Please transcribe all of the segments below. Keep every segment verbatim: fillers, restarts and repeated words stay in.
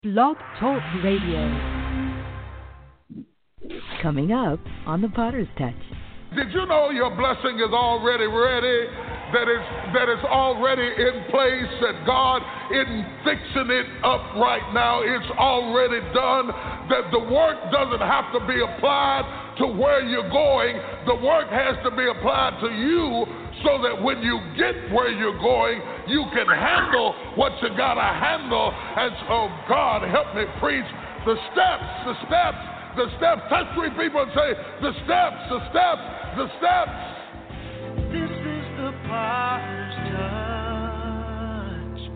Blog Talk Radio. Coming up on the Potter's Touch. Did you know your blessing is already ready? That is that is already in place, that God isn't fixing it up right now. It's already done. That the work doesn't have to be applied to where you're going. The work has to be applied to you so that when you get where you're going, you can handle what you gotta handle. And so, God, help me preach the steps, the steps, the steps. Touch three people and say, the steps, the steps, the steps. This is the Potter's Touch.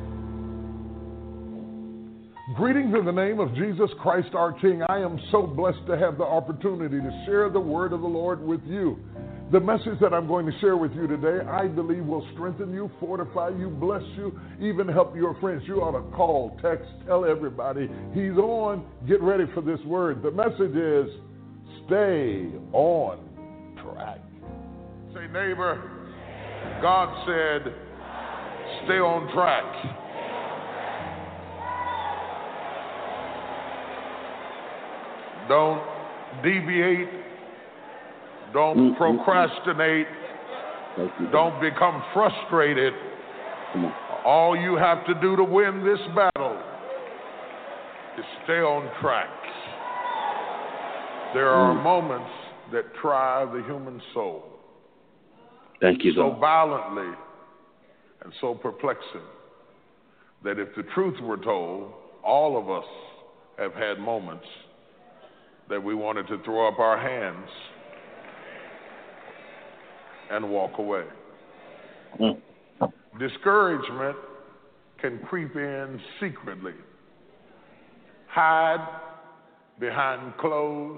Greetings in the name of Jesus Christ our King. I am so blessed to have the opportunity to share the word of the Lord with you. The message that I'm going to share with you today, I believe, will strengthen you, fortify you, bless you, even help your friends. You ought to call, text, tell everybody he's on. Get ready for this word. The message is, stay on track. Say, neighbor, God said, stay on track. Don't deviate. Don't mm-hmm. procrastinate. You, Don't become frustrated. All you have to do to win this battle is stay on track. There are mm. moments that try the human soul. Thank you, so God. violently and so perplexing that if the truth were told, all of us have had moments that we wanted to throw up our hands and walk away. Mm. Discouragement can creep in secretly, hide behind clothes,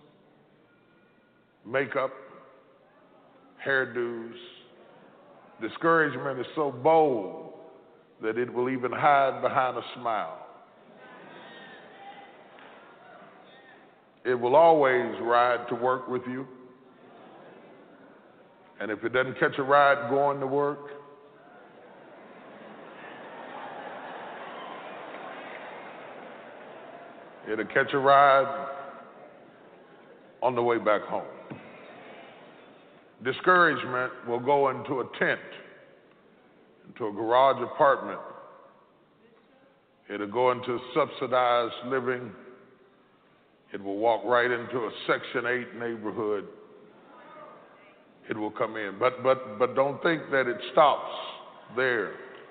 makeup, hairdos. Discouragement is so bold that it will even hide behind a smile. It will always ride to work with you. And if it doesn't catch a ride going to work, it'll catch a ride on the way back home. Discouragement will go into a tent, into a garage apartment. It'll go into subsidized living. It will walk right into a Section eight neighborhood. It will come in. But but but don't think that it stops there.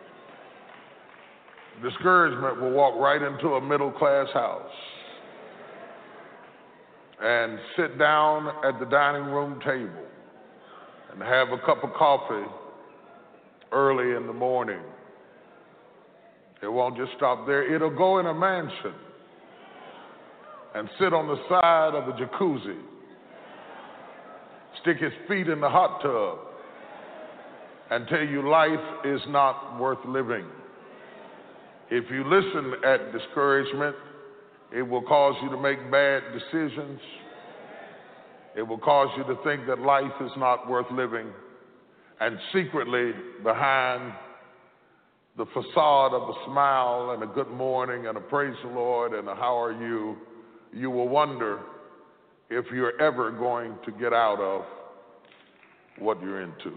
Discouragement will walk right into a middle-class house and sit down at the dining room table and have a cup of coffee early in the morning. It won't just stop there. It'll go in a mansion and sit on the side of a jacuzzi, stick his feet in the hot tub, and tell you life is not worth living. If you listen at discouragement, it will cause you to make bad decisions. It will cause you to think that life is not worth living. And secretly, behind the facade of a smile and a good morning and a praise the Lord and a how are you, you will wonder if you're ever going to get out of what you're into.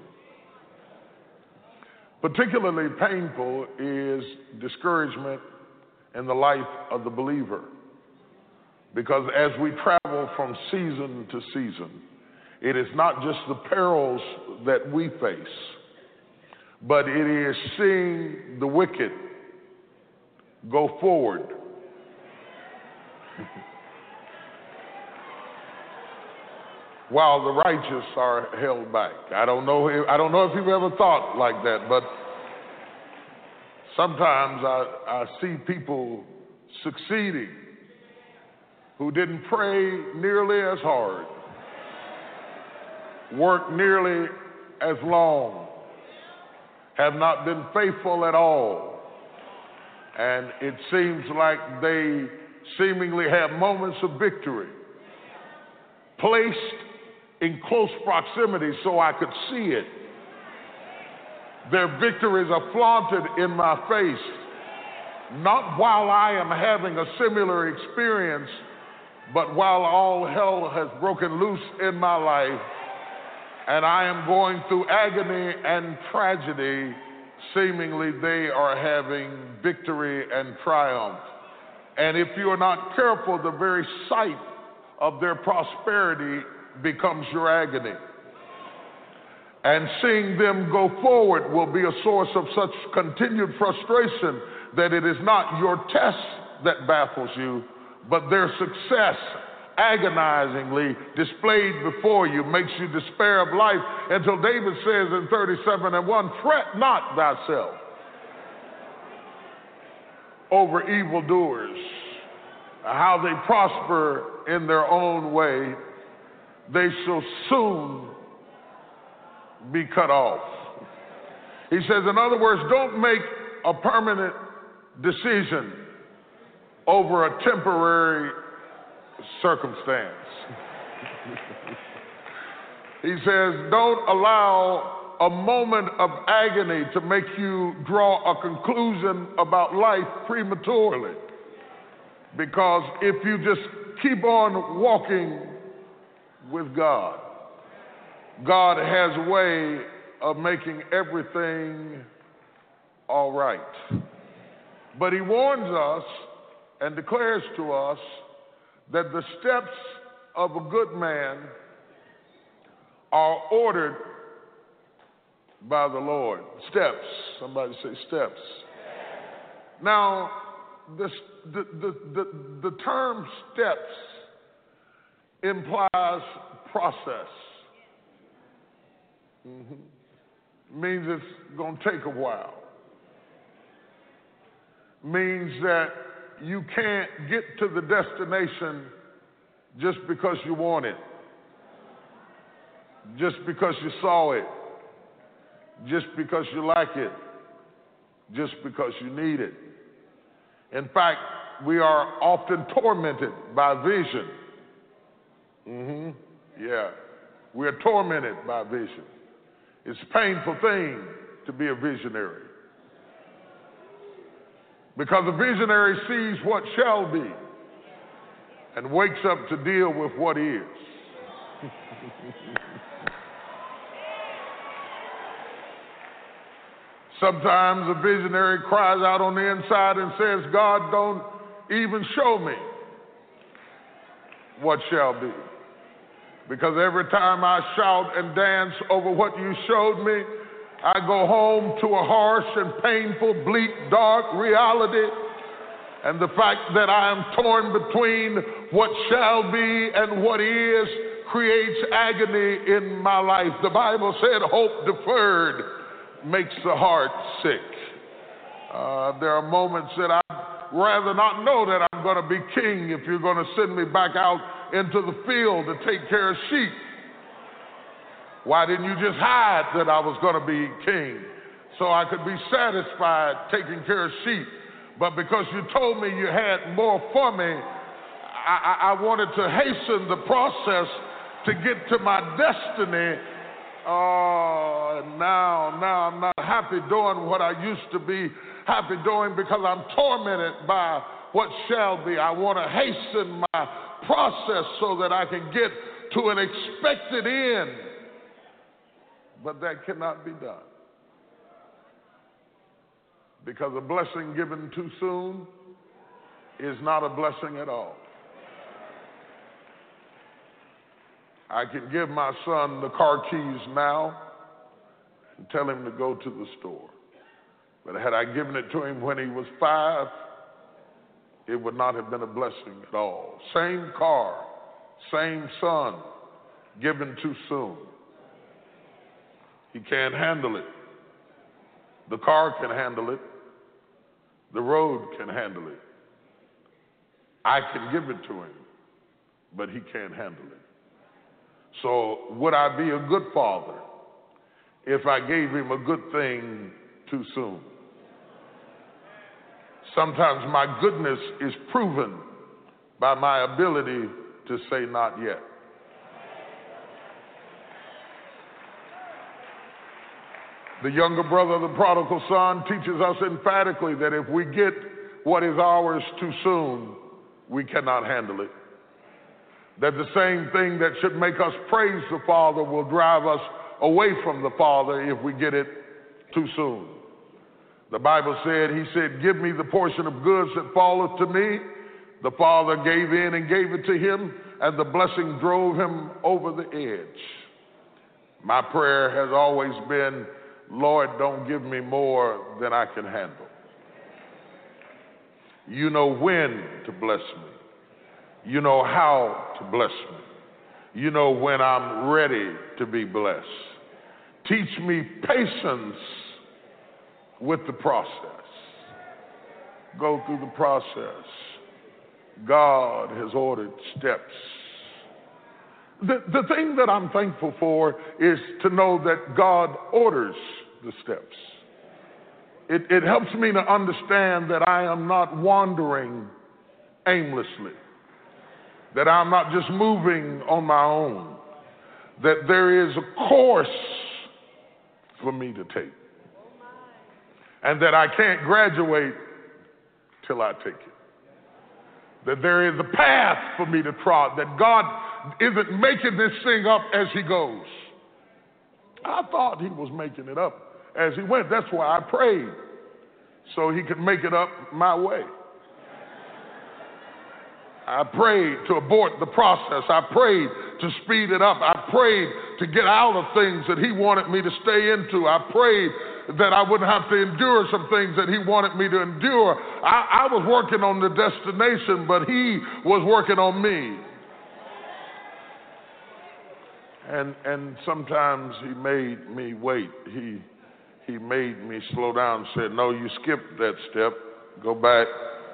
Particularly painful is discouragement in the life of the believer, because as we travel from season to season, it is not just the perils that we face, but it is seeing the wicked go forward while the righteous are held back. I don't know if, I don't know if you've ever thought like that, but sometimes I, I see people succeeding who didn't pray nearly as hard, work nearly as long, have not been faithful at all, and it seems like they seemingly have moments of victory, placed in close proximity so I could see it. Their victories are flaunted in my face, not while I am having a similar experience, but while all hell has broken loose in my life and I am going through agony and tragedy, seemingly they are having victory and triumph. And if you are not careful, the very sight of their prosperity becomes your agony. And seeing them go forward will be a source of such continued frustration that it is not your test that baffles you, but their success, agonizingly displayed before you, makes you despair of life, until David says in thirty-seven and one, fret not thyself over evildoers, how they prosper in their own way, they shall soon be cut off. He says, in other words, don't make a permanent decision over a temporary circumstance. He says, don't allow a moment of agony to make you draw a conclusion about life prematurely. Because if you just keep on walking with God, God has a way of making everything all right. But he warns us and declares to us that the steps of a good man are ordered by the Lord. Steps. Somebody say steps. Now, the, the, the, the, the term steps implies process. Mm-hmm. Means it's going to take a while. Means that you can't get to the destination just because you want it, just because you saw it, just because you like it, just because you need it. In fact, we are often tormented by vision. Mm-hmm. Yeah, we are tormented by vision. It's a painful thing to be a visionary, because a visionary sees what shall be and wakes up to deal with what is. Sometimes a visionary cries out on the inside and says, God, don't even show me what shall be. Because every time I shout and dance over what you showed me, I go home to a harsh and painful, bleak, dark reality. And the fact that I am torn between what shall be and what is creates agony in my life. The Bible said hope deferred makes the heart sick. Uh, there are moments that I'd rather not know that I'm going to be king if you're going to send me back out into the field to take care of sheep. Why didn't you just hide that I was going to be king so I could be satisfied taking care of sheep? But because you told me you had more for me, I, I, I wanted to hasten the process to get to my destiny. Oh, and now, now I'm not happy doing what I used to be happy doing because I'm tormented by what shall be. I want to hasten my process so that I can get to an expected end. But that cannot be done. Because a blessing given too soon is not a blessing at all. I can give my son the car keys now and tell him to go to the store. But had I given it to him when he was five, it would not have been a blessing at all. Same car, same son, given too soon. He can't handle it. The car can handle it. The road can handle it. I can give it to him, but he can't handle it. So would I be a good father if I gave him a good thing too soon? Sometimes my goodness is proven by my ability to say not yet. The younger brother of the prodigal son teaches us emphatically that if we get what is ours too soon, we cannot handle it. That the same thing that should make us praise the Father will drive us away from the Father if we get it too soon. The Bible said, he said, give me the portion of goods that falleth to me. The Father gave in and gave it to him, and the blessing drove him over the edge. My prayer has always been, Lord, don't give me more than I can handle. You know when to bless me. You know how to bless me. You know when I'm ready to be blessed. Teach me patience with the process. Go through the process. God has ordered steps. The, the thing that I'm thankful for is to know that God orders the steps. It, it helps me to understand that I am not wandering aimlessly, that I'm not just moving on my own, that there is a course for me to take, and that I can't graduate till I take it, that there is a path for me to trot, that God isn't making this thing up as he goes. I thought he was making it up as he went. That's why I prayed, so he could make it up my way. I prayed to abort the process. I prayed to speed it up. I prayed to get out of things that he wanted me to stay into. I prayed that I wouldn't have to endure some things that he wanted me to endure. I, I was working on the destination, but he was working on me. And and sometimes he made me wait. He he made me slow down and said, no, you skipped that step. Go back.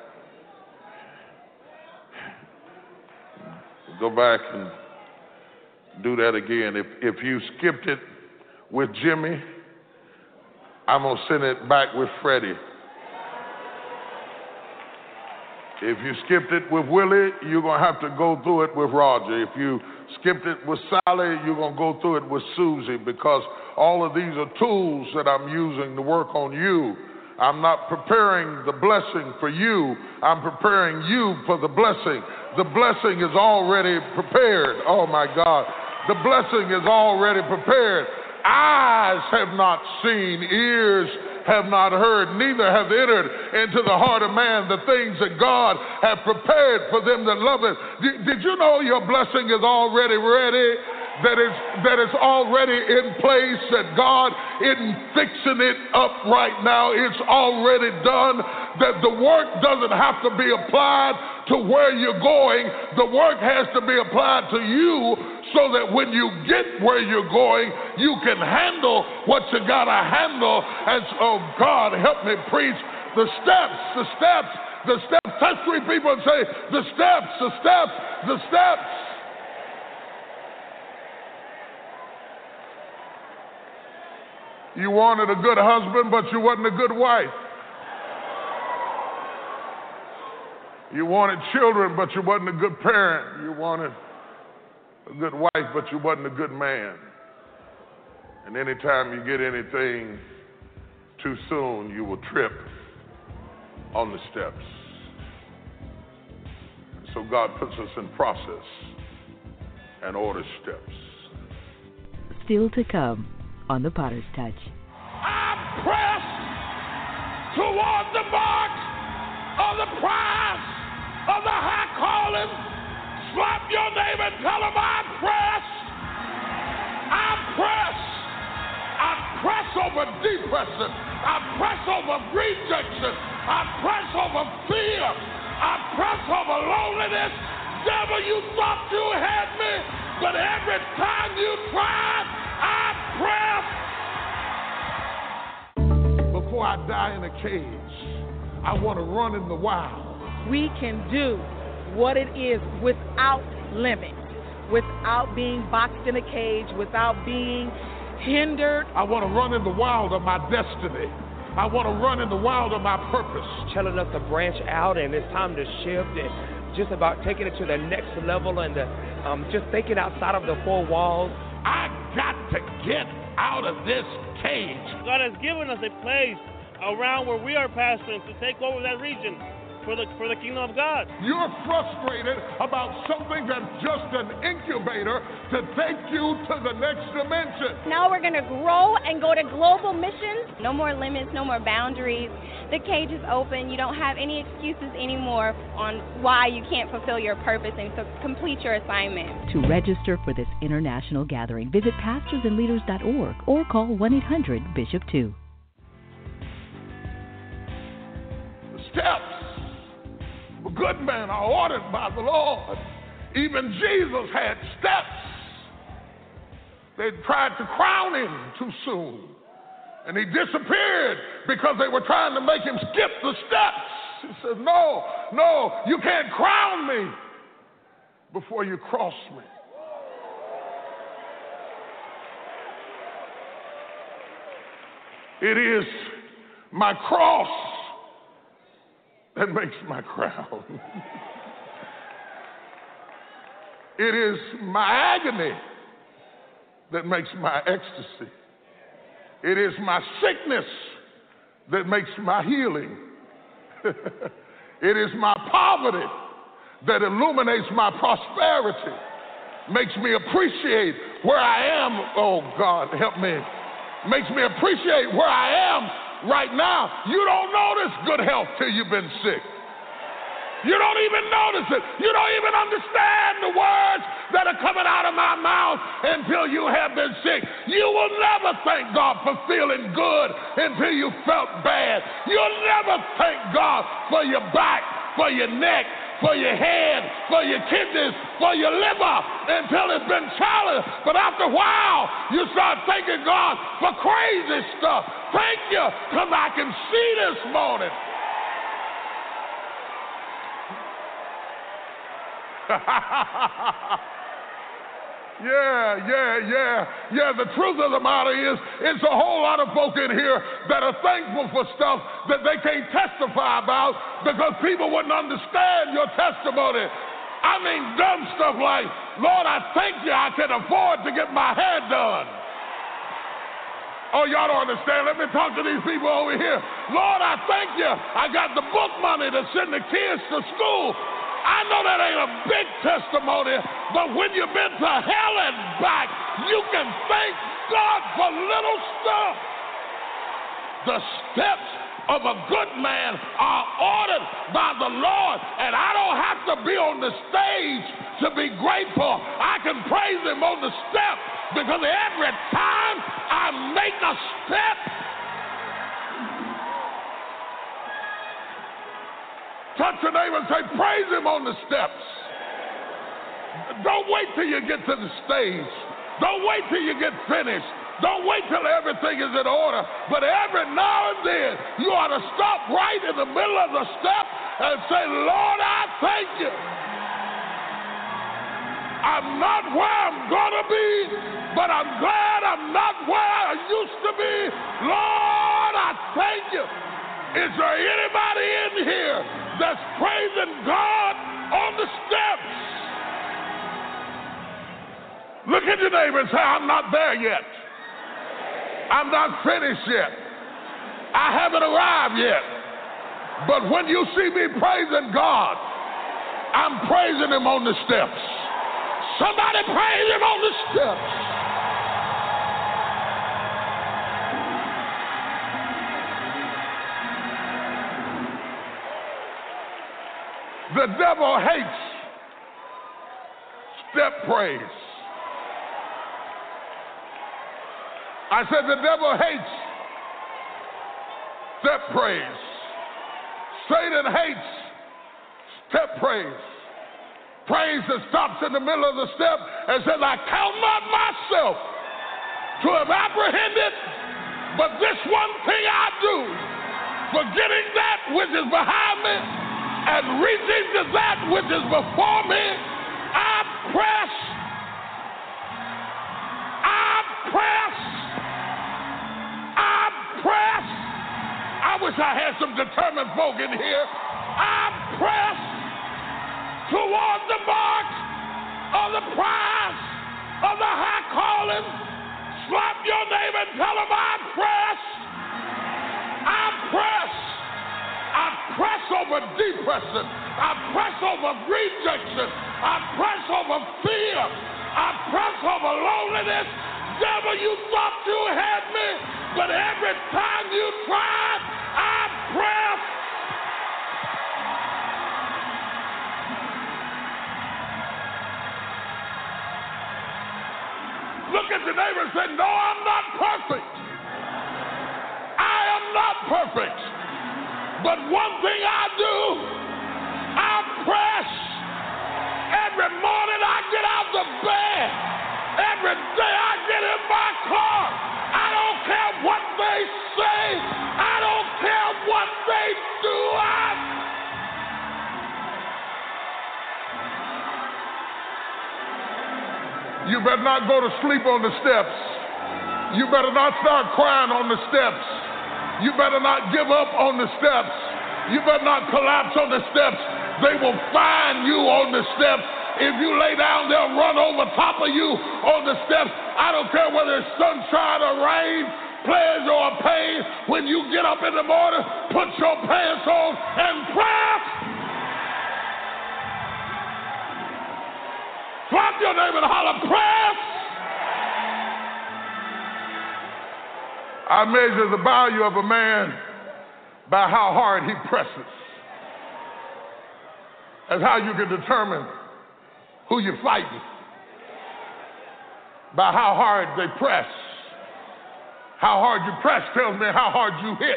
Go back and do that again. If if you skipped it with Jimmy, I'm going to send it back with Freddie. If you skipped it with Willie, you're going to have to go through it with Roger. If you skipped it with Sally, you're going to go through it with Susie, because all of these are tools that I'm using to work on you. I'm not preparing the blessing for you. I'm preparing you for the blessing. The blessing is already prepared. Oh, my God. The blessing is already prepared. Eyes have not seen, ears have not heard, neither have entered into the heart of man the things that God have prepared for them that love it. Did, did you know your blessing is already ready? That is, that is already in place, that God isn't fixing it up right now. It's already done, that the work doesn't have to be applied to where you're going. The work has to be applied to you so that when you get where you're going, you can handle what you got to handle. And so, oh, God, help me preach the steps, the steps, the steps. Touch three people and say, the steps, the steps, the steps. You wanted a good husband, but you wasn't a good wife. You wanted children, but you wasn't a good parent. You wanted a good wife, but you wasn't a good man. And anytime you get anything too soon, you will trip on the steps. So God puts us in process and orders steps. Still to come on the Potter's Touch. I press toward the mark of the prize of the high calling. Slap your neighbor and tell him I press. I press. I press over depression. I press over rejection. I press over fear. I press over loneliness. Devil, you thought you had me, but every time you tried, I press. Before I die in a cage, I want to run in the wild. We can do what it is without limit, without being boxed in a cage, without being hindered. I want to run in the wild of my destiny. I want to run in the wild of my purpose. Telling us to branch out, and it's time to shift, and just about taking it to the next level, and the, um, just thinking outside of the four walls. I got to get out of this cage. God has given us a place around where we are pastoring to take over that region. for the for the kingdom of God. You're frustrated about something that's just an incubator to take you to the next dimension. Now we're going to grow and go to global missions. No more limits, no more boundaries. The cage is open. You don't have any excuses anymore on why you can't fulfill your purpose and to complete your assignment. To register for this international gathering, visit pastors and leaders dot org or call one eight hundred bishop two. The steps of a good man are ordered by the Lord. Even Jesus had steps. They tried to crown him too soon, and he disappeared because they were trying to make him skip the steps. He said, no, no, you can't crown me before you cross me. It is my cross that makes my crown. It is my agony that makes my ecstasy. It is my sickness that makes my healing. It is my poverty that illuminates my prosperity, makes me appreciate where I am. Oh, God, help me. Makes me appreciate where I am right now. You don't notice good health till you've been sick. You don't even notice it. You don't even understand the words that are coming out of my mouth until you have been sick. You will never thank God for feeling good until you felt bad. You'll never thank God for your back, for your neck, for your head, for your kidneys, for your liver until it's been challenged. But after a while, you start thanking God for crazy stuff. Thank you, because I can see this morning. yeah, yeah, yeah, yeah. The truth of the matter is, it's a whole lot of folk in here that are thankful for stuff that they can't testify about because people wouldn't understand your testimony. I mean, dumb stuff like, Lord, I thank you I can afford to get my hair done. Oh, y'all don't understand. Let me talk to these people over here. Lord, I thank you I got the book money to send the kids to school. I know that ain't a big testimony, but when you've been to hell and back, you can thank God for little stuff. The steps of a good man are ordered by the Lord, and I don't have to be on the stage to be grateful. I can praise him on the step because every time I make a step, touch your neighbor and say, praise him on the steps. Don't wait till you get to the stage. Don't wait till you get finished. Don't wait till everything is in order. But every now and then, you ought to stop right in the middle of the step and say, Lord, I thank you. I'm not where I'm going to be, but I'm glad I'm not where I used to be. Lord, I thank you. Is there anybody in here that's praising God on the steps? Look at your neighbor and say, I'm not there yet. I'm not finished yet. I haven't arrived yet. But when you see me praising God, I'm praising him on the steps. Somebody praise him on the steps. The devil hates step praise. I said the devil hates step praise. Satan hates step praise. Praise that stops in the middle of the step and says, I count not myself to have apprehended, but this one thing I do, forgetting that which is behind me and reaching to that which is before me, I press, I press, I press. I wish I had some determined folk in here. I press toward the mark of the prize of the high calling. Slap your neighbor and tell him I press. I press. I press over depression. I press over rejection. I press over fear. I press over loneliness. Devil, you thought you had me, but every time you tried, I press. Look at your neighbor and say, no, I'm not perfect. I am not perfect. But one thing I do, I press. Every morning I get out the bed. Every day I get in my car. I don't care what they say. I don't care what they do. I You better not go to sleep on the steps. You better not start crying on the steps. You better not give up on the steps. You better not collapse on the steps. They will find you on the steps. If you lay down, they'll run over top of you on the steps. I don't care whether it's sunshine or rain, pleasure or pain. When you get up in the morning, put your pants on and press. Clap your name and holler, press. I measure the value of a man by how hard he presses. That's how you can determine who you're fighting. By how hard they press. How hard you press tells me how hard you hit.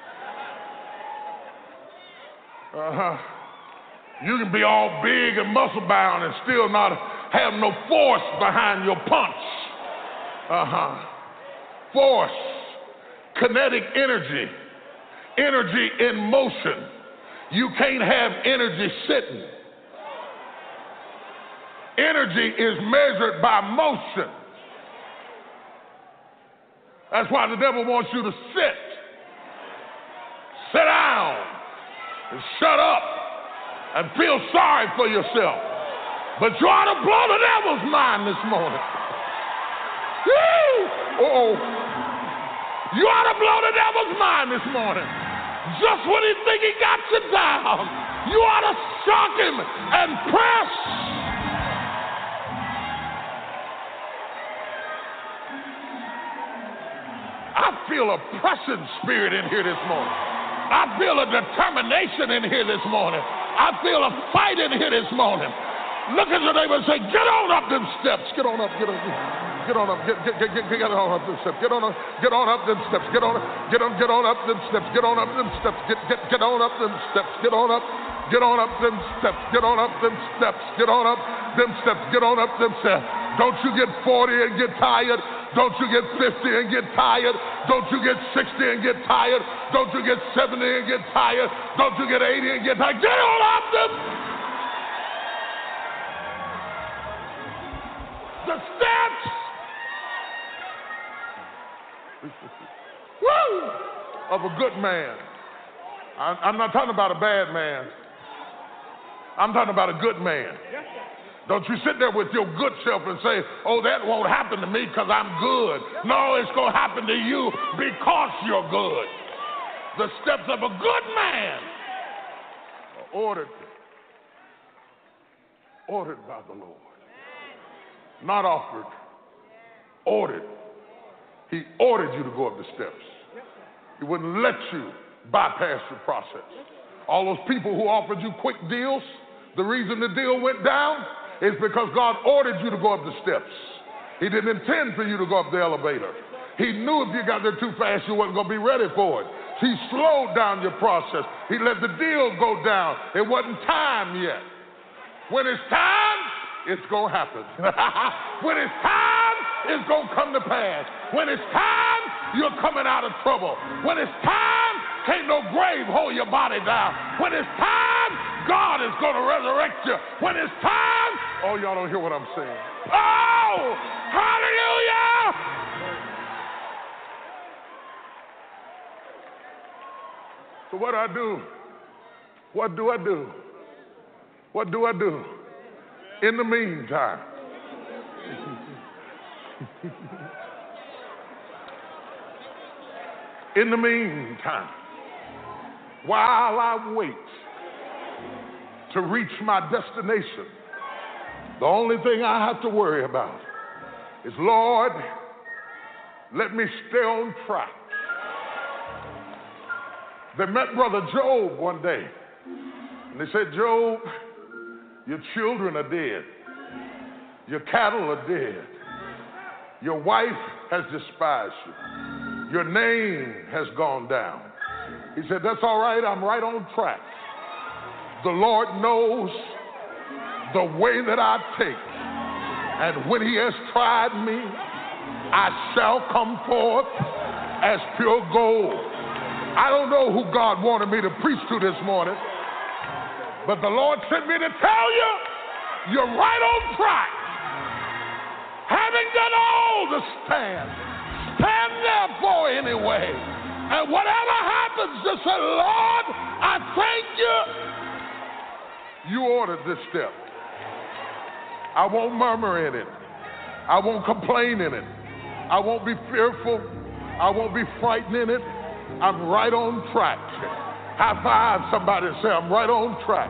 Uh-huh. You can be all big and muscle bound and still not have no force behind your punch. Uh-huh. Force, kinetic energy, energy in motion. You can't have energy sitting. Energy is measured by motion. That's why the devil wants you to sit. Sit down and shut up and feel sorry for yourself. But you ought to blow the devil's mind this morning. Woo! Uh-oh. You ought to blow the devil's mind this morning. Just when he think he got you down, you ought to shock him and press. I feel a pressing spirit in here this morning. I feel a determination in here this morning. I feel a fight in here this morning. Look at your neighbor and say, get on up them steps. Get on up, get on, get on up, get, get, get, get, get on up them steps. Get on up, get on up them steps. Get on, get on, get on up them steps. Get on up them steps. Get, get, get on up them steps. Get on up, get on up them steps. Get on up them steps. Get on up them steps. Get on up them steps. Don't you get forty and get tired. Don't you get fifty and get tired. Don't you get sixty and get tired. Don't you get seventy and get tired. Don't you get eighty and get tired. Get on up them. The steps. Woo! Of a good man. I, I'm not talking about a bad man. I'm talking about a good man. Don't you sit there with your good self and say, oh, that won't happen to me because I'm good. No, it's going to happen to you because you're good. The steps of a good man are ordered, ordered by the Lord. Not offered, ordered. He ordered you to go up the steps. He wouldn't let you bypass the process. All those people who offered you quick deals, the reason the deal went down is because God ordered you to go up the steps. He didn't intend for you to go up the elevator. He knew if you got there too fast, you wasn't going to be ready for it. He slowed down your process. He let the deal go down. It wasn't time yet. When it's time, it's going to happen. When it's time, it's going to come to pass. When it's time, you're coming out of trouble. When it's time, can't no grave hold your body down. When it's time, God is going to resurrect you. When it's time, oh, y'all don't hear what I'm saying. Oh, hallelujah! So what do I do? What do I do? What do I do? In the meantime, in the meantime, while I wait to reach my destination. The only thing I have to worry about is, Lord, let me stay on track. They met Brother Job one day, and they said, Job, your children are dead. Your cattle are dead. Your wife has despised you. Your name has gone down. He said, that's all right. I'm right on track. The Lord knows the way that I take. And when he has tried me, I shall come forth as pure gold. I don't know who God wanted me to preach to this morning, but the Lord sent me to tell you, you're right on track. Having done all to stand, stand therefore anyway. And whatever happens, just say, Lord, I thank you. You ordered this step. I won't murmur in it. I won't complain in it. I won't be fearful. I won't be frightened in it. I'm right on track. High five somebody and say, I'm right on track.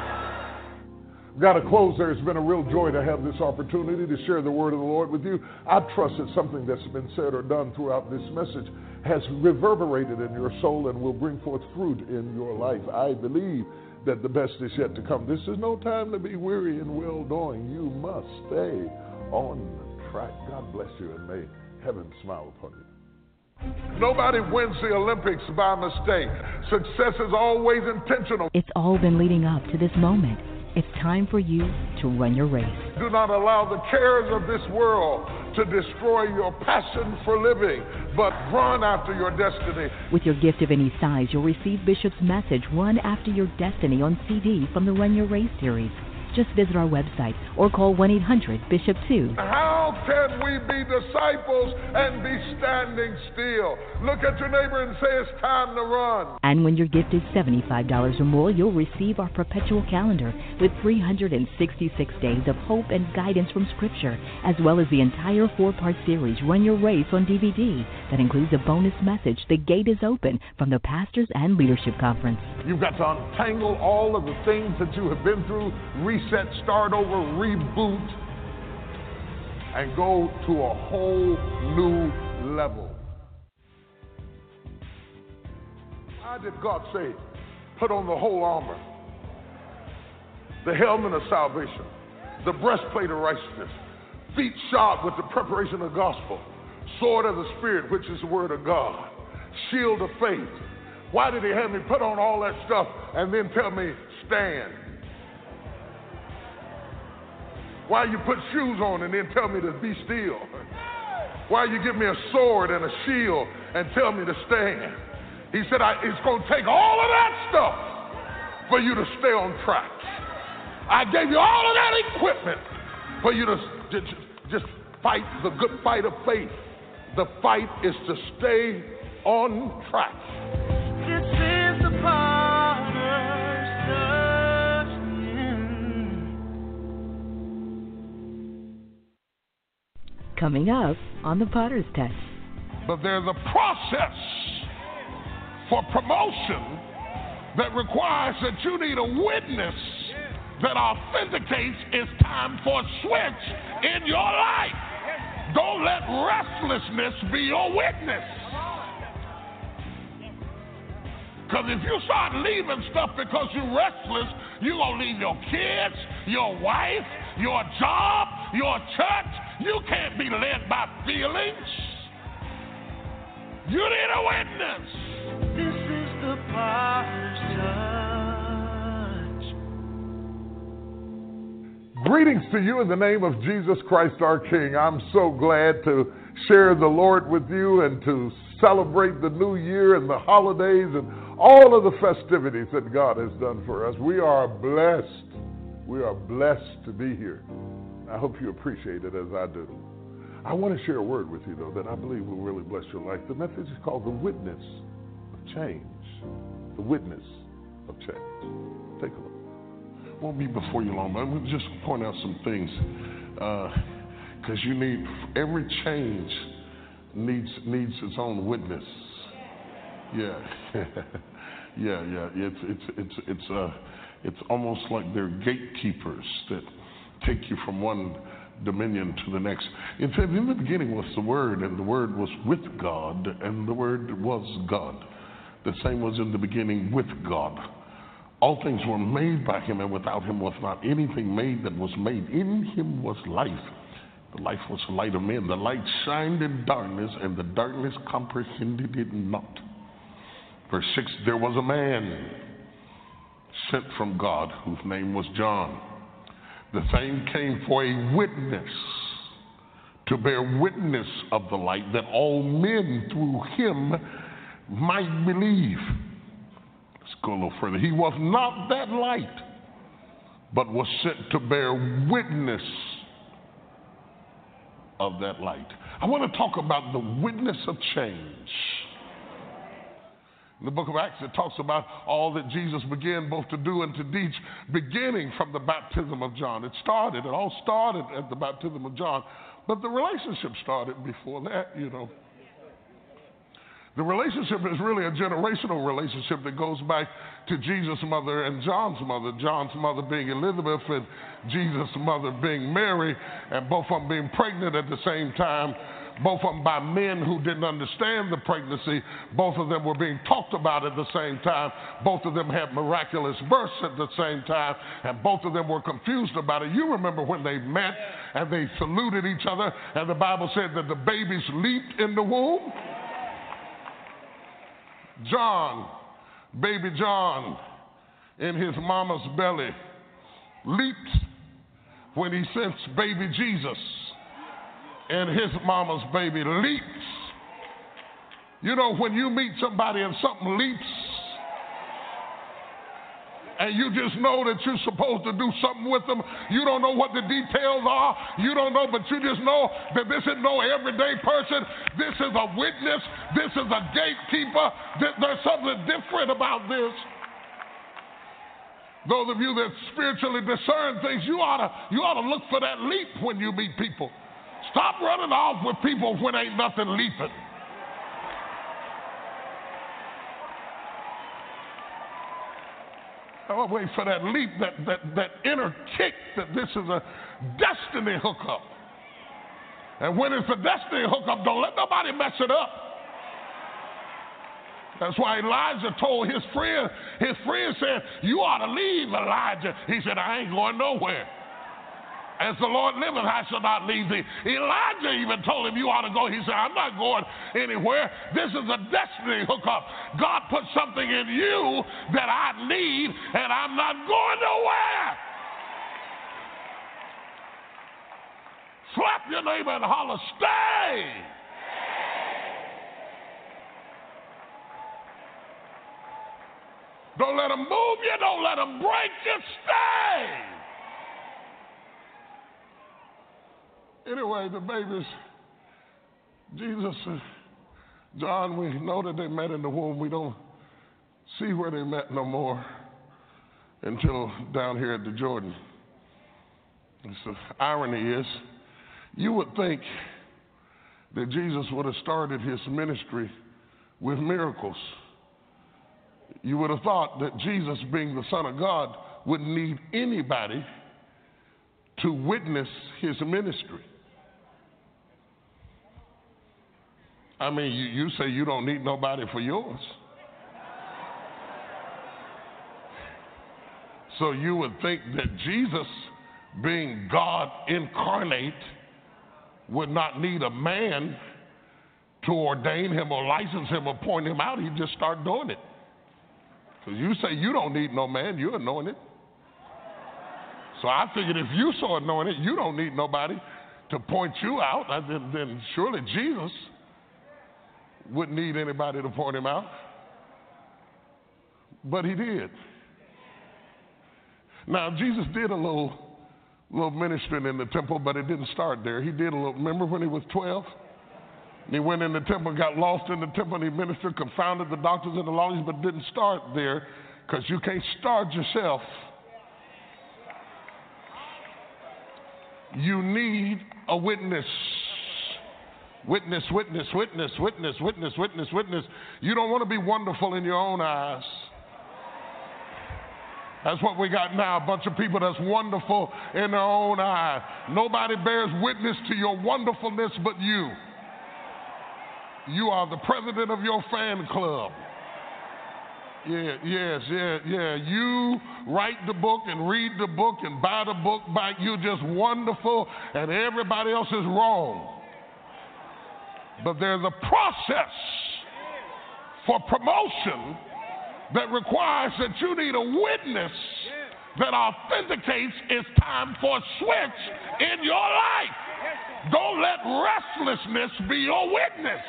Got to close there. It's been a real joy to have this opportunity to share the word of the Lord with you. I trust that something that's been said or done throughout this message has reverberated in your soul and will bring forth fruit in your life. I believe that the best is yet to come. This is no time to be weary in well-doing. You must stay on track. God bless you, and may heaven smile upon you. Nobody wins the Olympics by mistake. Success is always intentional. It's all been leading up to this moment. It's time for you to run your race. Do not allow the cares of this world to destroy your passion for living, but run after your destiny. With your gift of any size, you'll receive Bishop's message, Run After Your Destiny, on C D from the Run Your Race series. Just visit our website or call one eight hundred bishop two. How can we be disciples and be standing still? Look at your neighbor and say, it's time to run. And when your gift is seventy-five dollars or more, you'll receive our perpetual calendar with three hundred sixty-six days of hope and guidance from Scripture, as well as the entire four-part series, Run Your Race, on D V D. That includes a bonus message, The Gate is Open, from the Pastors and Leadership Conference. You've got to untangle all of the things that you have been through, reset, start over, reboot, and go to a whole new level. Why did God say, put on the whole armor, the helmet of salvation, the breastplate of righteousness, feet shod with the preparation of the gospel, sword of the Spirit, which is the word of God, shield of faith? Why did he have me put on all that stuff and then tell me, stand? Why you put shoes on and then tell me to be still? Why you give me a sword and a shield and tell me to stand? He said, I, it's going to take all of that stuff for you to stay on track. I gave you all of that equipment for you to just, just fight the good fight of faith. The fight is to stay on track. This is the potter's touch. Coming up on the Potter's Touch. But there's a process for promotion that requires that you need a witness that authenticates it's time for a switch in your life. Don't let restlessness be your witness. Because if you start leaving stuff because you're restless, you're going to leave your kids, your wife, your job, your church. You can't be led by feelings. You need a witness. This is the potter's touch. Greetings to you in the name of Jesus Christ our King. I'm so glad to share the Lord with you and to celebrate the new year and the holidays and all of the festivities that God has done for us. We are blessed. We are blessed to be here. I hope you appreciate it as I do. I want to share a word with you, though, that I believe will really bless your life. The message is called The Witness of Change. The Witness of Change. Take a look. Won't be before you long, but I'm going to just point out some things. Because uh, you need, every change needs needs its own witness. Yeah. yeah, yeah. It's, it's, it's, it's, uh, it's almost like they're gatekeepers that take you from one dominion to the next. It says, in the beginning was the Word, and the Word was with God, and the Word was God. The same was in the beginning with God. All things were made by him, and without him was not anything made that was made. In him was life. The life was the light of men. The light shined in darkness, and the darkness comprehended it not. Verse six, there was a man sent from God whose name was John. The same came for a witness, to bear witness of the light, that all men through him might believe. Let's go a little further. He was not that light, but was sent to bear witness of that light. I want to talk about the witness of change. In the book of Acts, it talks about all that Jesus began both to do and to teach, beginning from the baptism of John. It started, it all started at the baptism of John, but the relationship started before that, you know. The relationship is really a generational relationship that goes back to Jesus' mother and John's mother, John's mother being Elizabeth and Jesus' mother being Mary, and both of them being pregnant at the same time, both of them by men who didn't understand the pregnancy. Both of them were being talked about at the same time. Both of them had miraculous births at the same time, and both of them were confused about it. You remember when they met and they saluted each other, and the Bible said that the babies leaped in the womb? John, baby John, in his mama's belly, leaped when he sensed baby Jesus, and his mama's baby leaps. You know, when you meet somebody and something leaps, and you just know that you're supposed to do something with them. You don't know what the details are. You don't know, but you just know that this is no everyday person. This is a witness. This is a gatekeeper. There's something different about this. Those of you that spiritually discern things, you ought to, you ought to look for that leap when you meet people. Stop running off with people when ain't nothing leaping. I'll wait for that leap, that, that, that inner kick that this is a destiny hookup. And when it's a destiny hookup, don't let nobody mess it up. That's why Elijah told his friend, his friend said, you ought to leave, Elijah. He said, I ain't going nowhere. As the Lord liveth, I shall not leave thee. Elijah even told him, you ought to go. He said, I'm not going anywhere. This is a destiny hookup. God put something in you that I need, and I'm not going nowhere. Slap your neighbor and holler, stay. Don't let them move you. Don't let them break you. Stay. Anyway, the babies, Jesus and John, we know that they met in the womb. We don't see where they met no more until down here at the Jordan. And so the irony is, you would think that Jesus would have started his ministry with miracles. You would have thought that Jesus, being the Son of God, wouldn't need anybody to witness his ministry. I mean, you, you say you don't need nobody for yours. So you would think that Jesus, being God incarnate, would not need a man to ordain him or license him or point him out. He'd just start doing it. Because you say you don't need no man, you're anointed. So I figured if you so anointed, you don't need nobody to point you out. Then, then surely Jesus wouldn't need anybody to point him out. But he did. Now, Jesus did a little, little ministering in the temple, but it didn't start there. He did a little, remember when he was twelve? And he went in the temple, got lost in the temple, and he ministered, confounded the doctors and the lawyers, but didn't start there, because you can't start yourself. You need a witness. Witness, witness, witness, witness, witness, witness, witness. You don't want to be wonderful in your own eyes. That's what we got now, a bunch of people that's wonderful in their own eyes. Nobody bears witness to your wonderfulness but you. You are the president of your fan club. Yeah, yes, yeah, yeah. You write the book and read the book and buy the book back. You're just wonderful and everybody else is wrong. But there's a process for promotion that requires that you need a witness that authenticates it's time for a switch in your life. Don't let restlessness be your witness.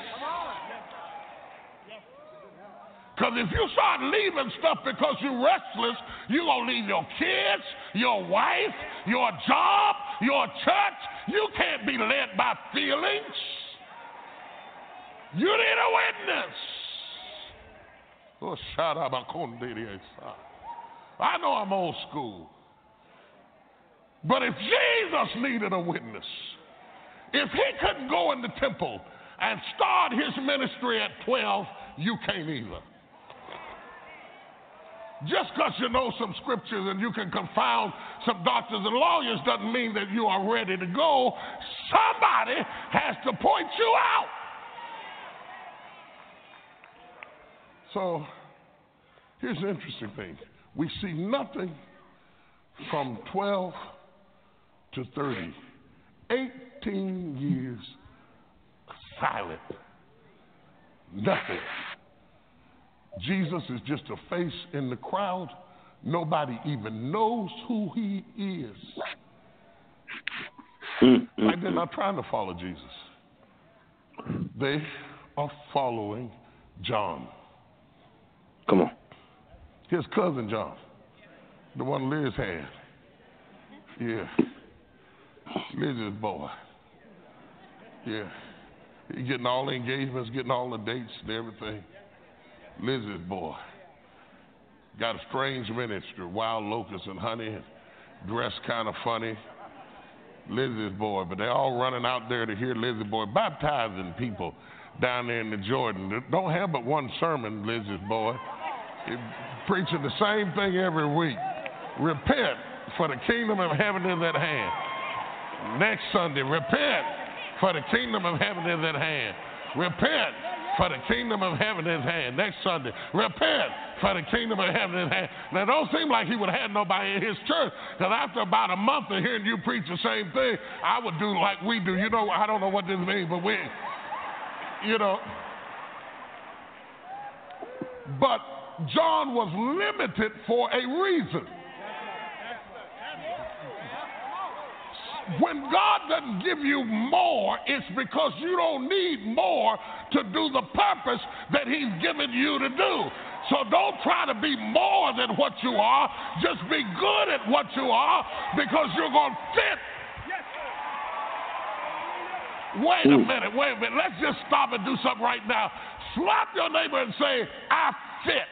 Because if you start leaving stuff because you're restless, you're going to leave your kids, your wife, your job, your church. You can't be led by feelings. You need a witness. Oh, shout out my I know I'm old school. But if Jesus needed a witness, if he couldn't go in the temple and start his ministry at twelve, you can't either. Just because you know some scriptures and you can confound some doctors and lawyers doesn't mean that you are ready to go. Somebody has to point you out. So here's the interesting thing. We see nothing from twelve to thirty. eighteen years silent. Nothing. Jesus is just a face in the crowd. Nobody even knows who he is. Like they're not trying to follow Jesus. They are following John. Come on. His cousin John. The one Liz had. Yeah. Liz's boy. Yeah. He getting all the engagements, getting all the dates and everything. Liz's boy. Got a strange ministry, wild locusts and honey, and dressed kind of funny. Liz's boy, but they're all running out there to hear Liz's boy baptizing people down there in the Jordan. They don't have but one sermon, Liz's boy. He's preaching the same thing every week. Repent, for the kingdom of heaven is at hand. Next Sunday, repent, for the kingdom of heaven is at hand. Repent, for the kingdom of heaven is at hand. Next Sunday, repent, for the kingdom of heaven is at hand. Now, it don't seem like he would have had nobody in his church, because after about a month of hearing you preach the same thing, I would do like we do. You know, I don't know what this means, but we, you know. But John was limited for a reason. When God doesn't give you more, it's because you don't need more to do the purpose that he's given you to do. So don't try to be more than what you are. Just be good at what you are, because you're going to fit. Wait a minute, wait a minute. Let's just stop and do something right now. Slap your neighbor and say, I fit.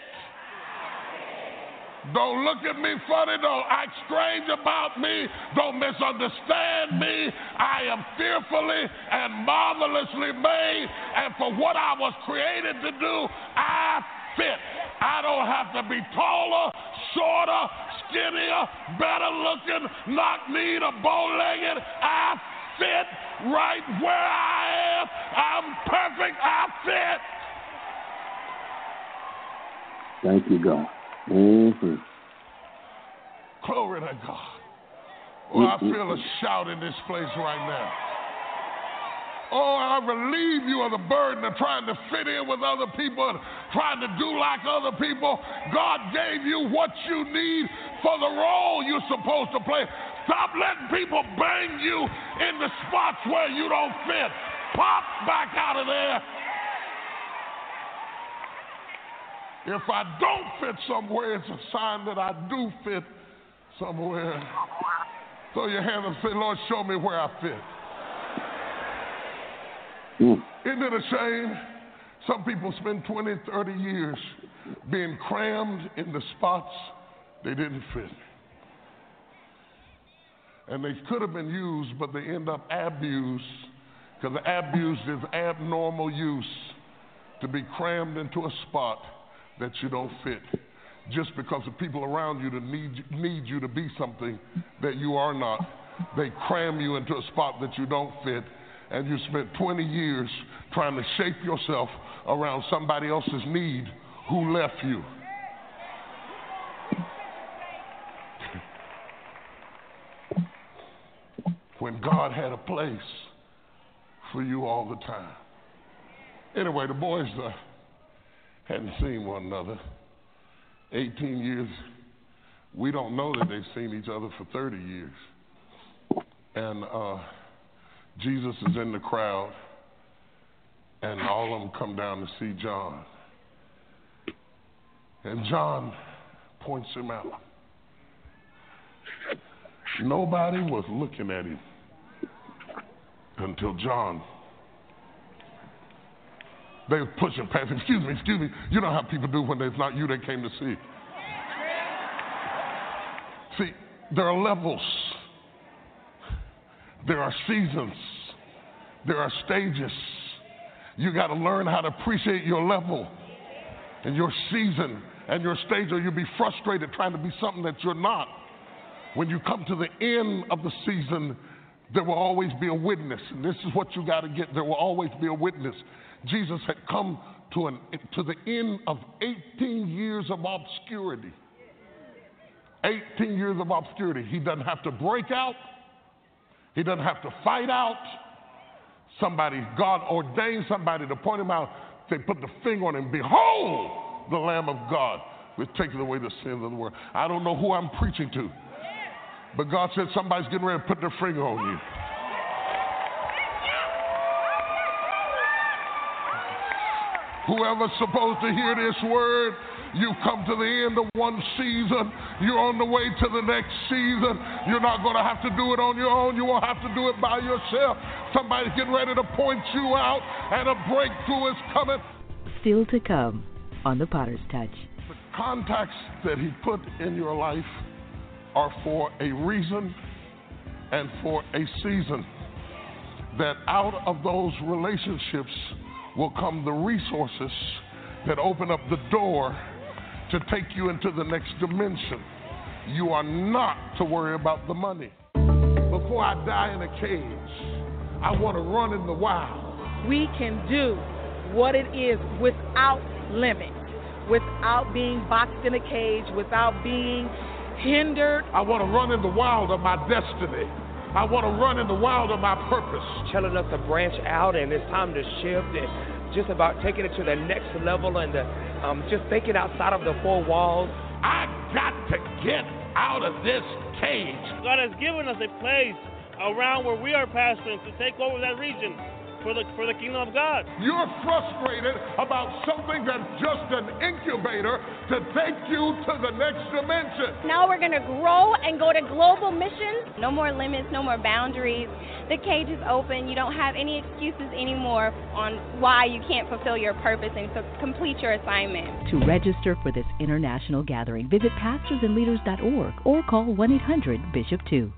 Don't look at me funny. Don't act strange about me. Don't misunderstand me. I am fearfully and marvelously made. And for what I was created to do, I fit. I don't have to be taller, shorter, skinnier, better looking, knock-kneed, or bow-legged. I fit right where I am. I'm perfect. I fit. Thank you, God. Mm-hmm. Glory to God. Oh, I feel a shout in this place right now. Oh, I relieve you of the burden of trying to fit in with other people and trying to do like other people. God gave you what you need for the role you're supposed to play. Stop letting people bang you in the spots where you don't fit. Pop back out of there. If I don't fit somewhere, it's a sign that I do fit somewhere. Throw your hand up and say, Lord, show me where I fit. Mm. Isn't it a shame? Some people spend twenty, thirty years being crammed in the spots they didn't fit. And they could have been used, but they end up abused, because abused is abnormal use, to be crammed into a spot that you don't fit. just because the people around you to need, need you to be something that you are not. They cram you into a spot that you don't fit, and you spent twenty years trying to shape yourself around somebody else's need who left you. When God had a place for you all the time. Anyway, the boys uh, hadn't seen one another. eighteen years. We don't know that they've seen each other for thirty years. And uh, Jesus is in the crowd, and all of them come down to see John. And John points him out. Nobody was looking at him until John. They were pushing past him. Excuse me, excuse me. You know how people do when it's not you they came to see. See, there are levels. There are seasons. There are stages. You got to learn how to appreciate your level and your season and your stage, or you'll be frustrated trying to be something that you're not. When you come to the end of the season, there will always be a witness. And this is what you got to get. There will always be a witness. Jesus had come to, an, to the end of eighteen years of obscurity. eighteen years of obscurity. He doesn't have to break out. He doesn't have to fight out. Somebody, God ordained somebody to point him out. They put the finger on him. Behold, the Lamb of God, which takes away the sins of the world. I don't know who I'm preaching to, but God said somebody's getting ready to put their finger on you. Whoever's supposed to hear this word, you've come to the end of one season. You're on the way to the next season. You're not going to have to do it on your own. You won't have to do it by yourself. Somebody's getting ready to point you out, and a breakthrough is coming. Still to come on The Potter's Touch. The contacts that he put in your life are for a reason and for a season. That out of those relationships will come the resources that open up the door to take you into the next dimension. You are not to worry about the money. Before I die in a cage, I want to run in the wild. We can do what it is without limit, without being boxed in a cage, without being hindered. I want to run in the wild of my destiny. I want to run in the wild of my purpose. Telling us to branch out, and it's time to shift, and just about taking it to the next level, and the, um, just thinking outside of the four walls. I got to get out of this cage. God has given us a place around where we are pastoring to take over that region for the for the kingdom of God. You're frustrated about something that's just an incubator to take you to the next dimension. Now we're going to grow and go to global missions. No more limits, no more boundaries. The cage is open. You don't have any excuses anymore on why you can't fulfill your purpose and so complete your assignment. To register for this international gathering, visit pastors and leaders dot org or call one eight hundred bishop two.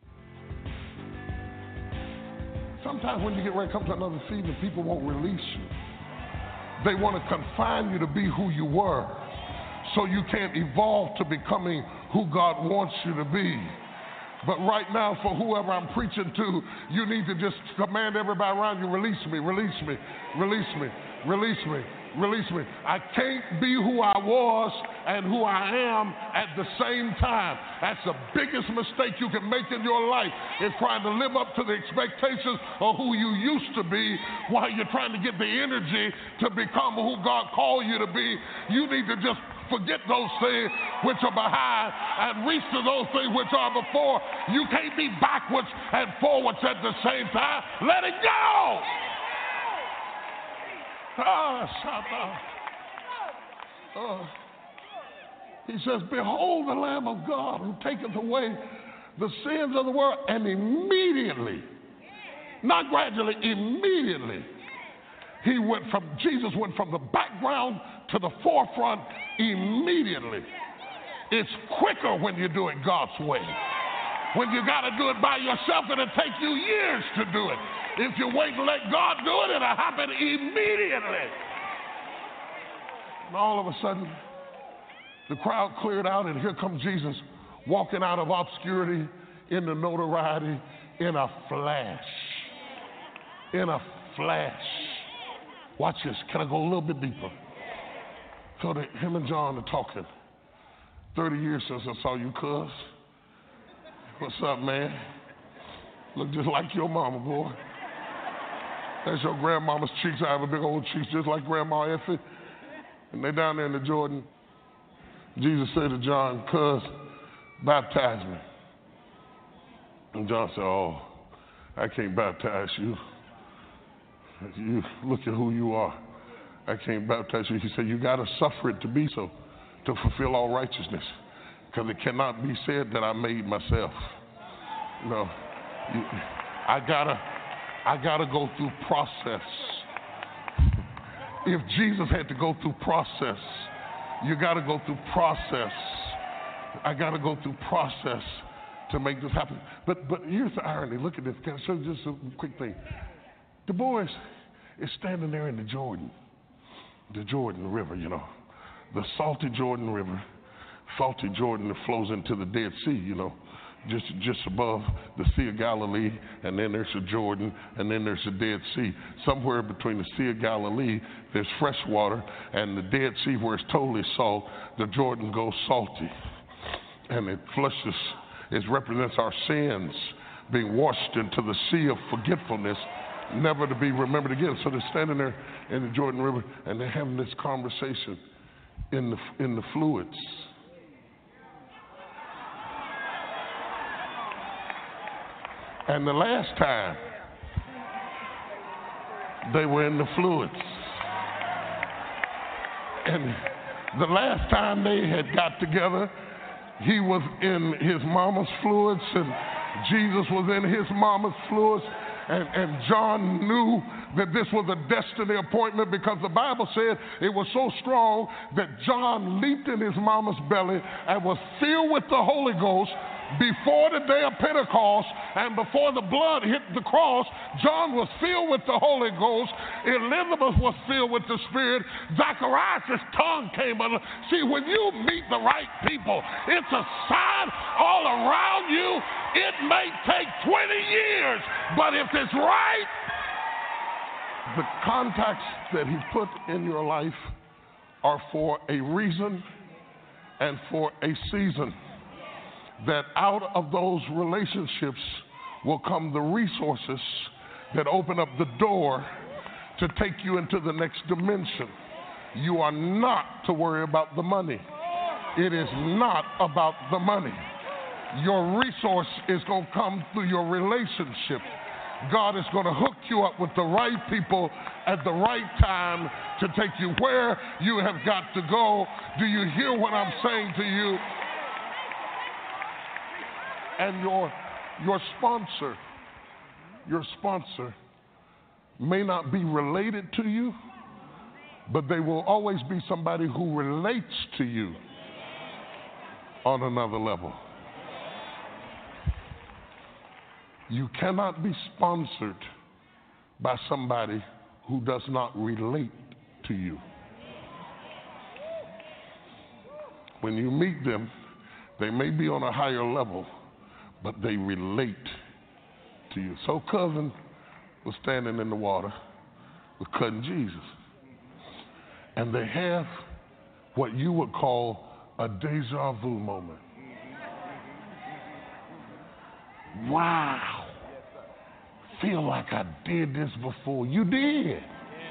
Sometimes when you get ready to come to another season, people won't release you. They want to confine you to be who you were, so you can't evolve to becoming who God wants you to be. But right now, for whoever I'm preaching to, you need to just command everybody around you, release me, release me, release me, release me, release me. I can't be who I was and who I am at the same time. That's the biggest mistake you can make in your life, is trying to live up to the expectations of who you used to be while you're trying to get the energy to become who God called you to be. You need to just forget those things which are behind and reach to those things which are before. You can't be backwards and forwards at the same time. Let it go. Ah, oh. He says, behold the Lamb of God who taketh away the sins of the world. And immediately, not gradually, immediately, he went from, Jesus went from the background to the forefront immediately. It's quicker when you do it God's way. When you got to do it by yourself, it'll take you years to do it. If you wait and let God do it, it'll happen immediately. And all of a sudden, The crowd cleared out, and here comes Jesus walking out of obscurity into notoriety in a flash. In a flash. Watch this. Can I go a little bit deeper? So that him and John are talking. thirty years since I saw you, cuz. What's up, man? Look just like your mama, boy. That's your grandmama's cheeks. I have a big old cheeks just like Grandma Effie. And they down there in the Jordan. Jesus said to John, cuz, baptize me. And John said, oh, I can't baptize you. You look at who you are. I can't baptize you. He said, you got to suffer it to be so, to fulfill all righteousness. Because it cannot be said that I made myself. No. You, I gotta, I gotta go through process. If Jesus had to go through process, you gotta go through process. I gotta go through process to make this happen. But but here's the irony. Look at this. Can I show you just a quick thing? The boys is standing there in the Jordan, the Jordan River, you know, the salty Jordan River, salty Jordan that flows into the Dead Sea, you know. Just just above the Sea of Galilee, and then there's the Jordan, and then there's the Dead Sea. Somewhere between the Sea of Galilee, there's fresh water, and the Dead Sea, where it's totally salt, the Jordan goes salty. And it flushes, it represents our sins being washed into the sea of forgetfulness, never to be remembered again. So they're standing there in the Jordan River, and they're having this conversation in the in the fluids. And the last time they were in the fluids. And the last time they had got together, he was in his mama's fluids and Jesus was in his mama's fluids. And, and John knew that this was a destiny appointment because the Bible said it was so strong that John leaped in his mama's belly and was filled with the Holy Ghost before the day of Pentecost, and before the blood hit the cross. John was filled with the Holy Ghost. Elizabeth was filled with the Spirit. Zacharias' tongue came under. See, when you meet the right people, it's a sign all around you. It may take twenty years, but if it's right, the contacts that he put in your life are for a reason and for a season. That out of those relationships will come the resources that open up the door to take you into the next dimension. You are not to worry about the money. It is not about the money. Your resource is going to come through your relationship. God is going to hook you up with the right people at the right time to take you where you have got to go. Do you hear what I'm saying to you? And your, your sponsor, your sponsor may not be related to you, but they will always be somebody who relates to you on another level. You cannot be sponsored by somebody who does not relate to you. When you meet them, they may be on a higher level, but they relate to you. So cousin was standing in the water with cousin Jesus. And they have what you would call a deja vu moment. Wow. Feel like I did this before. You did.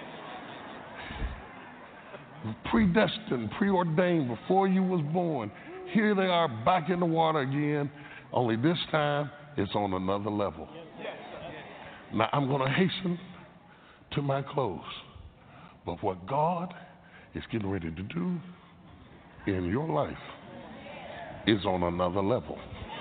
Predestined, preordained before you was born. Here they are back in the water again. Only this time, it's on another level. Now, I'm going to hasten to my close. But what God is getting ready to do in your life is on another level.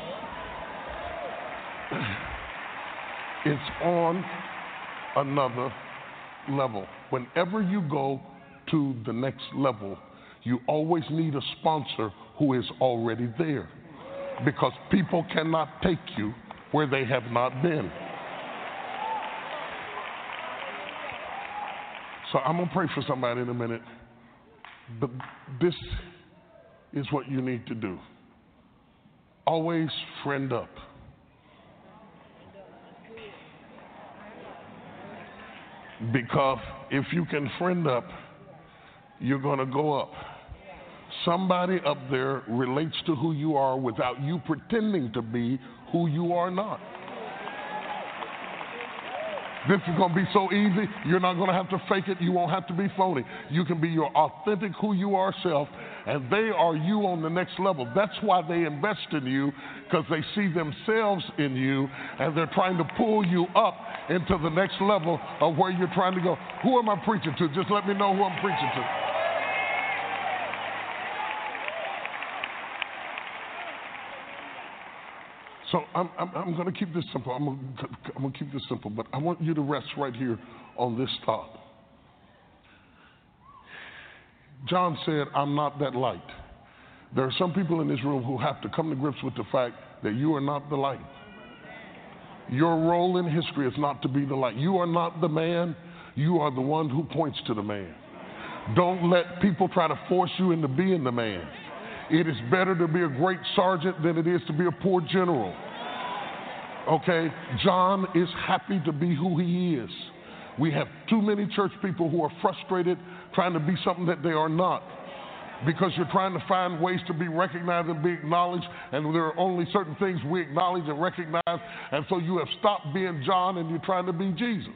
It's on another level. Whenever you go to the next level, you always need a sponsor who is already there. Because people cannot take you where they have not been. So I'm going to pray for somebody in a minute. But this is what you need to do. Always friend up. Because if you can friend up, you're going to go up. Somebody up there relates to who you are without you pretending to be who you are not. This is going to be so easy. You're not going to have to fake it. You won't have to be phony. You can be your authentic who you are self, and they are you on the next level. That's why they invest in you, because they see themselves in you, and they're trying to pull you up into the next level of where you're trying to go. Who am I preaching to? Just let me know who I'm preaching to. So I'm, I'm, I'm going to keep this simple. I'm going to, I'm going to keep this simple, but I want you to rest right here on this thought. John said, I'm not that light. There are some people in this room who have to come to grips with the fact that you are not the light. Your role in history is not to be the light. You are not the man. You are the one who points to the man. Don't let people try to force you into being the man. It is better to be a great sergeant than it is to be a poor general. Okay? John is happy to be who he is. We have too many church people who are frustrated trying to be something that they are not, because you're trying to find ways to be recognized and be acknowledged, and there are only certain things we acknowledge and recognize, and so you have stopped being John and you're trying to be Jesus.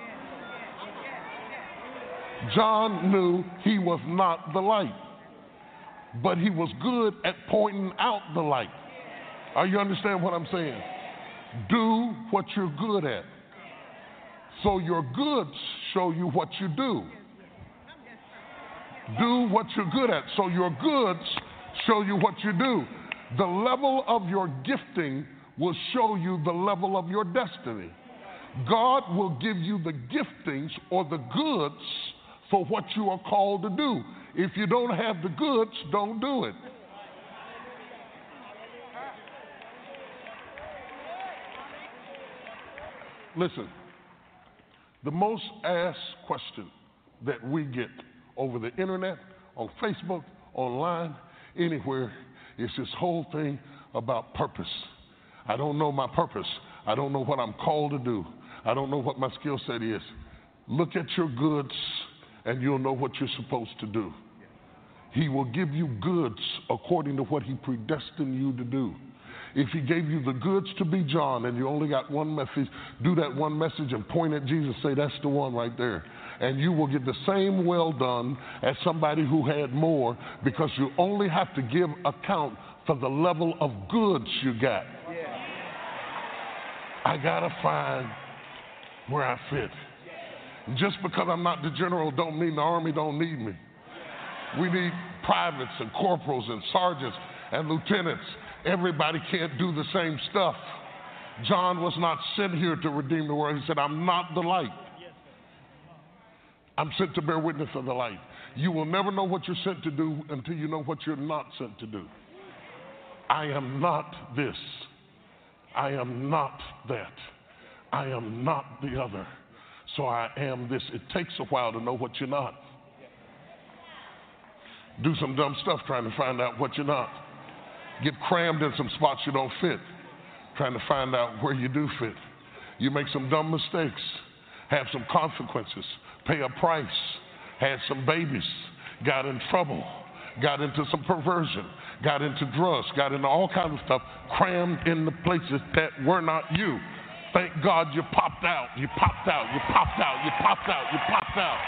John knew he was not the light, but he was good at pointing out the light. Are you understand what I'm saying? Do what you're good at, so your goods show you what you do. Do what you're good at, so your goods show you what you do. The level of your gifting will show you the level of your destiny. God will give you the giftings or the goods for what you are called to do. If you don't have the goods, don't do it. Listen, the most asked question that we get over the internet, on Facebook, online, anywhere, is this whole thing about purpose. I don't know my purpose. I don't know what I'm called to do. I don't know what my skill set is. Look at your goods and you'll know what you're supposed to do. He will give you goods according to what he predestined you to do. If he gave you the goods to be John and you only got one message, do that one message and point at Jesus, say that's the one right there. And you will get the same well done as somebody who had more, because you only have to give account for the level of goods you got. I got to find where I fit. Just because I'm not the general don't mean the army don't need me. We need privates and corporals and sergeants and lieutenants. Everybody can't do the same stuff. John was not sent here to redeem the world. He said, I'm not the light. I'm sent to bear witness of the light. You will never know what you're sent to do until you know what you're not sent to do. I am not this. I am not that. I am not the other. So I am this. It takes a while to know what you're not. Do some dumb stuff trying to find out what you're not. Get crammed in some spots you don't fit, trying to find out where you do fit. You make some dumb mistakes, have some consequences, pay a price, had some babies, got in trouble, got into some perversion, got into drugs, got into all kinds of stuff, crammed in the places that were not you. Thank God you popped out, you popped out, you popped out, you popped out, you popped out.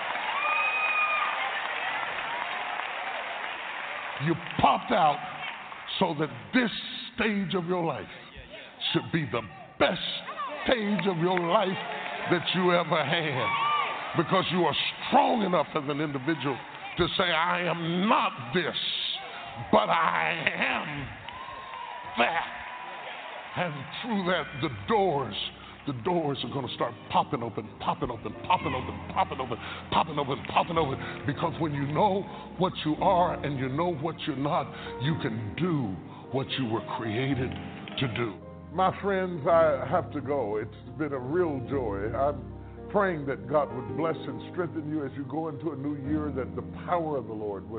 You popped out so that this stage of your life should be the best stage of your life that you ever had. Because you are strong enough as an individual to say, I am not this, but I am that. And through that, the doors, the doors are going to start popping open, popping open, popping open, popping open, popping open, popping open. Because when you know what you are and you know what you're not, you can do what you were created to do. My friends, I have to go. It's been a real joy. I'm praying that God would bless and strengthen you as you go into a new year, that the power of the Lord would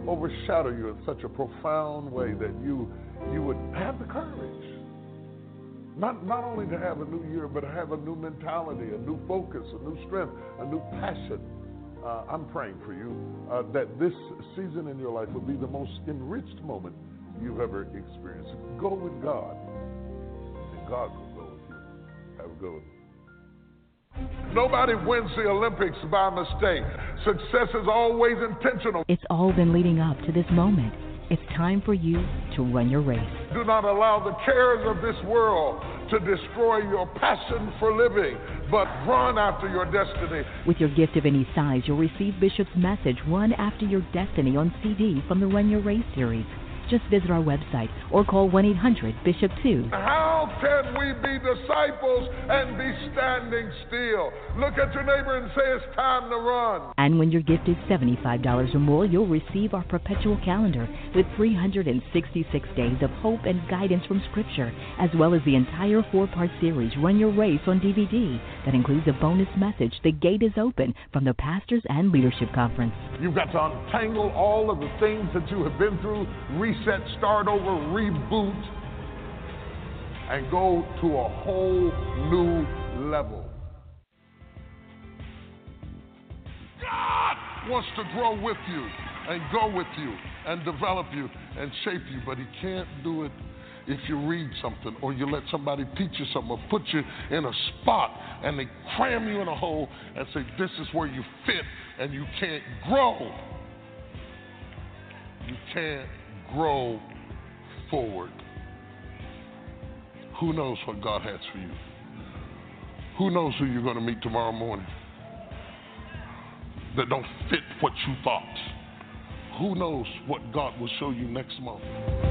overshadow you in such a profound way that you you would have the courage. Not, not only to have a new year, but to have a new mentality, a new focus, a new strength, a new passion. Uh, I'm praying for you uh, that this season in your life will be the most enriched moment you've ever experienced. Go with God, and God will go with you. Have a good one. Nobody wins the Olympics by mistake. Success is always intentional. It's all been leading up to this moment. It's time for you to run your race. Do not allow the cares of this world to destroy your passion for living, but run after your destiny. With your gift of any size, you'll receive Bishop's message, Run After Your Destiny, on C D from the Run Your Race series. Just visit our website or call one eight hundred bishop two. How can we be disciples and be standing still? Look at your neighbor and say it's time to run. And when your gift is seventy-five dollars or more, you'll receive our perpetual calendar with three hundred sixty-six days of hope and guidance from Scripture, as well as the entire four-part series, Run Your Race, on D V D. That includes a bonus message, The Gate is Open, from the Pastors and Leadership Conference. You've got to untangle all of the things that you have been through, reset, start over, reboot, and go to a whole new level. God wants to grow with you and go with you and develop you and shape you, but he can't do it if you read something or you let somebody teach you something or put you in a spot and they cram you in a hole and say, this is where you fit, and you can't grow. You can't grow forward. Who knows what God has for you? Who knows who you're going to meet tomorrow morning that don't fit what you thought? Who knows what God will show you next month?